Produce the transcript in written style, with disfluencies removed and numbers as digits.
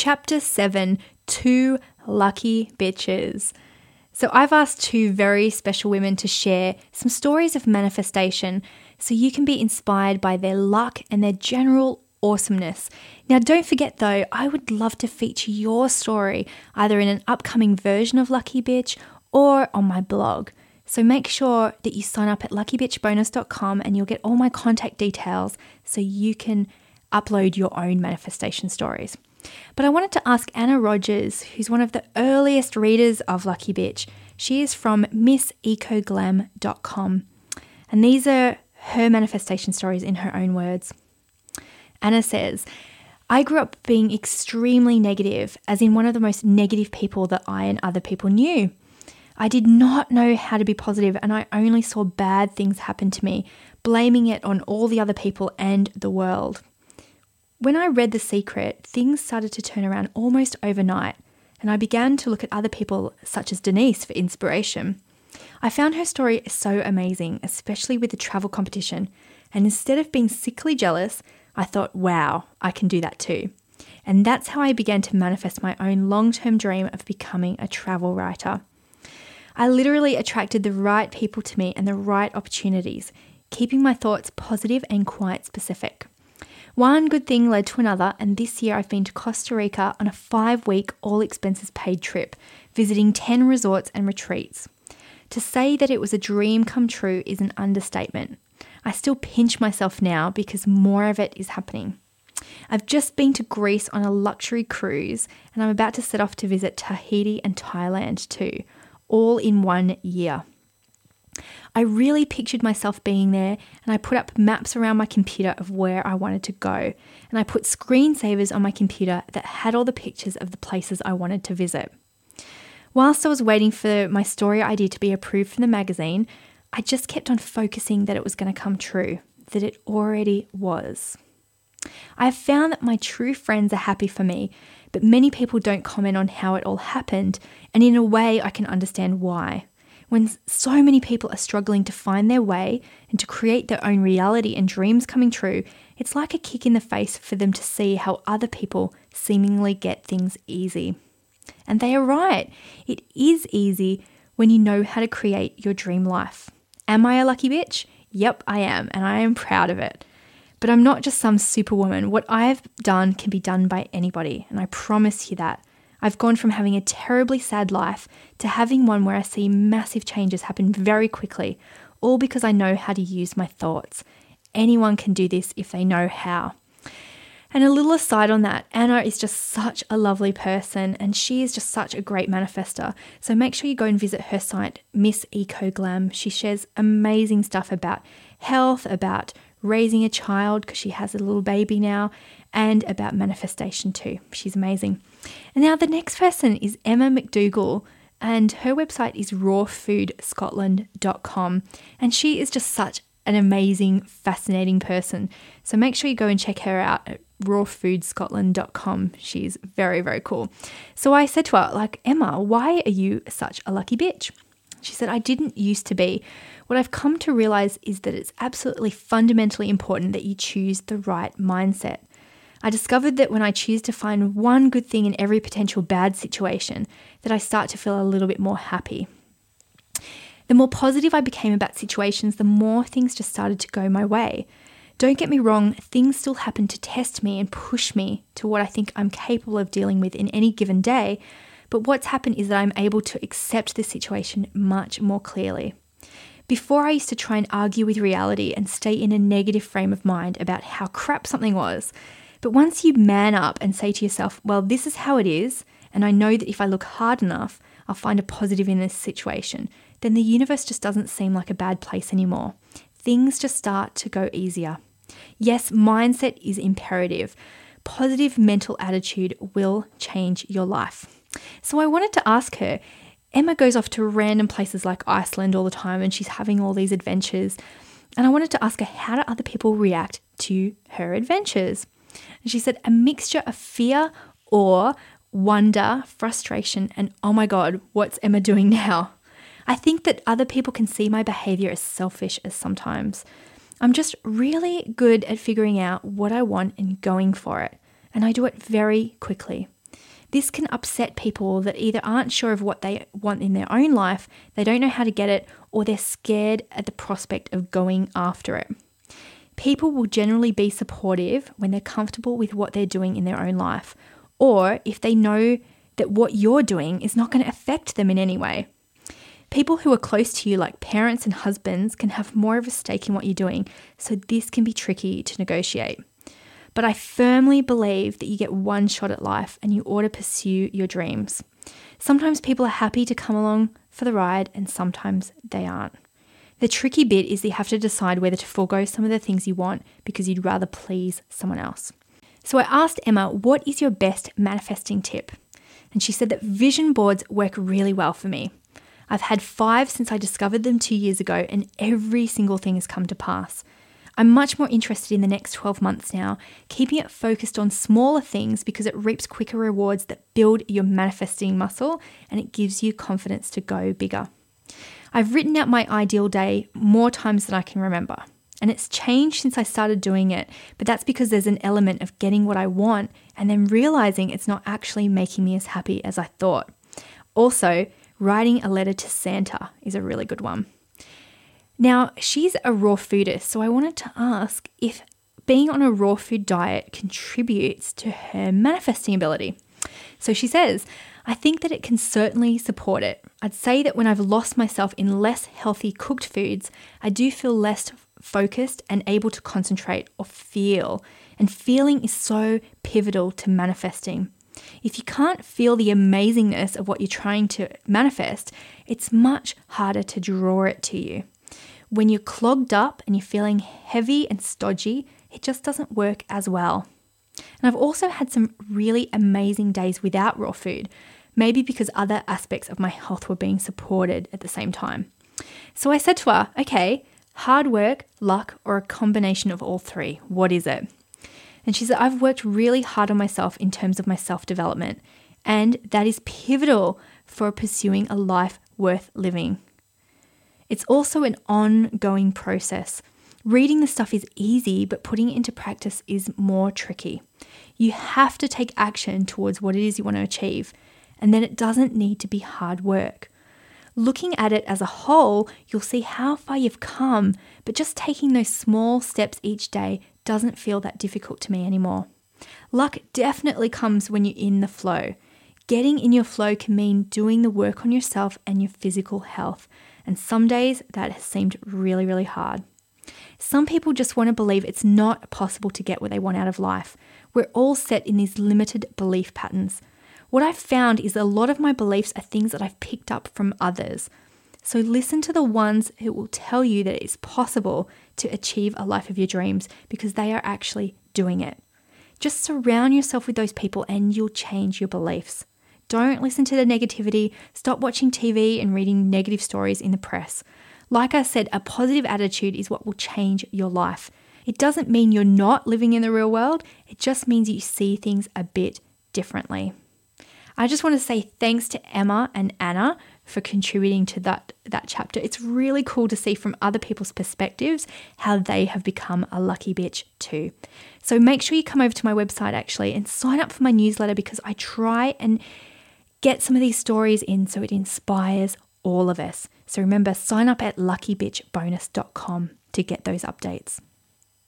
Chapter 7, 2 Lucky Bitches. So I've asked 2 very special women to share some stories of manifestation so you can be inspired by their luck and their general awesomeness. Now, don't forget though, I would love to feature your story either in an upcoming version of Lucky Bitch or on my blog. So make sure that you sign up at luckybitchbonus.com and you'll get all my contact details so you can upload your own manifestation stories. But I wanted to ask Anna Rogers, who's one of the earliest readers of Lucky Bitch. She is from missecoglam.com. And these are her manifestation stories in her own words. Anna says, I grew up being extremely negative, as in one of the most negative people that I and other people knew. I did not know how to be positive, and I only saw bad things happen to me, blaming it on all the other people and the world. When I read The Secret, things started to turn around almost overnight, and I began to look at other people such as Denise for inspiration. I found her story so amazing, especially with the travel competition, and instead of being sickly jealous, I thought, wow, I can do that too. And that's how I began to manifest my own long-term dream of becoming a travel writer. I literally attracted the right people to me and the right opportunities, keeping my thoughts positive and quite specific. One good thing led to another, and this year I've been to Costa Rica on a 5-week all-expenses-paid trip, visiting 10 resorts and retreats. To say that it was a dream come true is an understatement. I still pinch myself now because more of it is happening. I've just been to Greece on a luxury cruise, and I'm about to set off to visit Tahiti and Thailand too, all in 1 year. I really pictured myself being there, and I put up maps around my computer of where I wanted to go, and I put screensavers on my computer that had all the pictures of the places I wanted to visit. Whilst I was waiting for my story idea to be approved from the magazine, I just kept on focusing that it was going to come true, that it already was. I have found that my true friends are happy for me, but many people don't comment on how it all happened, and in a way I can understand why. When so many people are struggling to find their way and to create their own reality and dreams coming true, it's like a kick in the face for them to see how other people seemingly get things easy. And they are right. It is easy when you know how to create your dream life. Am I a lucky bitch? Yep, I am, and I am proud of it. But I'm not just some superwoman. What I have done can be done by anybody, and I promise you that. I've gone from having a terribly sad life to having one where I see massive changes happen very quickly, all because I know how to use my thoughts. Anyone can do this if they know how. And a little aside on that, Anna is just such a lovely person, and she is just such a great manifester. So make sure you go and visit her site, Miss Ecoglam. She shares amazing stuff about health, about raising a child because she has a little baby now, and about manifestation too. She's amazing. And now the next person is Emma McDougall, and her website is rawfoodscotland.com, and she is just such an amazing, fascinating person. So make sure you go and check her out at rawfoodscotland.com. She's very, very cool. So I said to her, Emma, why are you such a lucky bitch? She said, I didn't used to be. What I've come to realize is that it's absolutely fundamentally important that you choose the right mindset. I discovered that when I choose to find one good thing in every potential bad situation, that I start to feel a little bit more happy. The more positive I became about situations, the more things just started to go my way. Don't get me wrong, things still happen to test me and push me to what I think I'm capable of dealing with in any given day, but what's happened is that I'm able to accept the situation much more clearly. Before, I used to try and argue with reality and stay in a negative frame of mind about how crap something was. But once you man up and say to yourself, well, this is how it is, and I know that if I look hard enough, I'll find a positive in this situation, then the universe just doesn't seem like a bad place anymore. Things just start to go easier. Yes, mindset is imperative. Positive mental attitude will change your life. So I wanted to ask her, Emma goes off to random places like Iceland all the time, and she's having all these adventures. And I wanted to ask her, how do other people react to her adventures? And she said, a mixture of fear, awe, wonder, frustration, and oh my God, what's Emma doing now? I think that other people can see my behavior as selfish as sometimes. I'm just really good at figuring out what I want and going for it. And I do it very quickly. This can upset people that either aren't sure of what they want in their own life, they don't know how to get it, or they're scared at the prospect of going after it. People will generally be supportive when they're comfortable with what they're doing in their own life, or if they know that what you're doing is not going to affect them in any way. People who are close to you, like parents and husbands, can have more of a stake in what you're doing, so this can be tricky to negotiate. But I firmly believe that you get one shot at life and you ought to pursue your dreams. Sometimes people are happy to come along for the ride and sometimes they aren't. The tricky bit is that you have to decide whether to forego some of the things you want because you'd rather please someone else. So I asked Emma, what is your best manifesting tip? And she said that vision boards work really well for me. I've had 5 since I discovered them 2 years ago, and every single thing has come to pass. I'm much more interested in the next 12 months now, keeping it focused on smaller things because it reaps quicker rewards that build your manifesting muscle and it gives you confidence to go bigger. I've written out my ideal day more times than I can remember, and it's changed since I started doing it, but that's because there's an element of getting what I want and then realizing it's not actually making me as happy as I thought. Also, writing a letter to Santa is a really good one. Now, she's a raw foodist, so I wanted to ask if being on a raw food diet contributes to her manifesting ability. So she says, I think that it can certainly support it. I'd say that when I've lost myself in less healthy cooked foods, I do feel less focused and able to concentrate or feel. And feeling is so pivotal to manifesting. If you can't feel the amazingness of what you're trying to manifest, it's much harder to draw it to you. When you're clogged up and you're feeling heavy and stodgy, it just doesn't work as well. And I've also had some really amazing days without raw food, maybe because other aspects of my health were being supported at the same time. So I said to her, okay, hard work, luck, or a combination of all 3, what is it? And she said, I've worked really hard on myself in terms of my self-development, and that is pivotal for pursuing a life worth living. It's also an ongoing process. Reading the stuff is easy, but putting it into practice is more tricky. You have to take action towards what it is you want to achieve, and then it doesn't need to be hard work. Looking at it as a whole, you'll see how far you've come, but just taking those small steps each day doesn't feel that difficult to me anymore. Luck definitely comes when you're in the flow. Getting in your flow can mean doing the work on yourself and your physical health, and some days that has seemed really, really hard. Some people just want to believe it's not possible to get what they want out of life. We're all set in these limited belief patterns. What I've found is a lot of my beliefs are things that I've picked up from others. So listen to the ones who will tell you that it's possible to achieve a life of your dreams because they are actually doing it. Just surround yourself with those people and you'll change your beliefs. Don't listen to the negativity. Stop watching TV and reading negative stories in the press. Like I said, a positive attitude is what will change your life. It doesn't mean you're not living in the real world. It just means you see things a bit differently. I just want to say thanks to Emma and Anna for contributing to that chapter. It's really cool to see from other people's perspectives how they have become a lucky bitch too. So make sure you come over to my website actually and sign up for my newsletter because I try and get some of these stories in so it inspires all of us. So remember, sign up at luckybitchbonus.com to get those updates.